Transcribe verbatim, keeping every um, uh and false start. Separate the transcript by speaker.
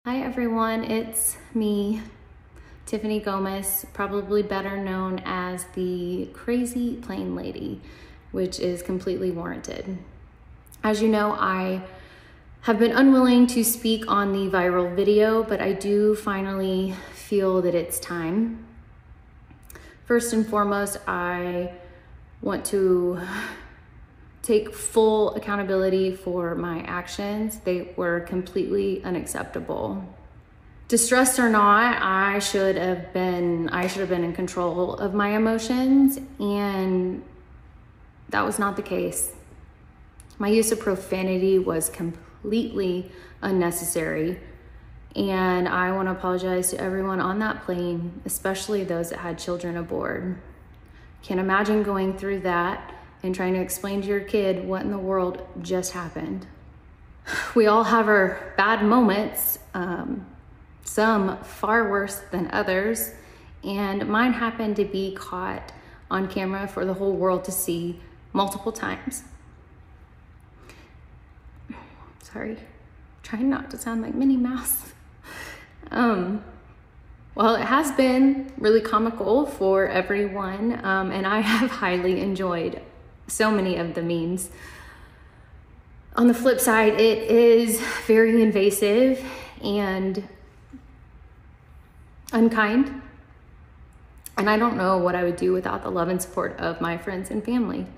Speaker 1: Hi everyone, it's me, Tiffany Gomez, probably better known as the Crazy Plane Lady, which is completely warranted. As you know, I have been unwilling to speak on the viral video, but I do finally feel that it's time. First and foremost, I want to take full accountability for my actions. They were completely unacceptable. Distressed or not, I should have been I should have been in control of my emotions, and that was not the case. My use of profanity was completely unnecessary, and I want to apologize to everyone on that plane, especially those that had children aboard. Can't imagine going through that and trying to explain to your kid what in the world just happened. We all have our bad moments, um, some far worse than others, and mine happened to be caught on camera for the whole world to see multiple times. Sorry, trying not to sound like Minnie Mouse. Um, well, it has been really comical for everyone, um, and I have highly enjoyed so many of the memes. On the flip side, it is very invasive and unkind, and I don't know what I would do without the love and support of my friends and family.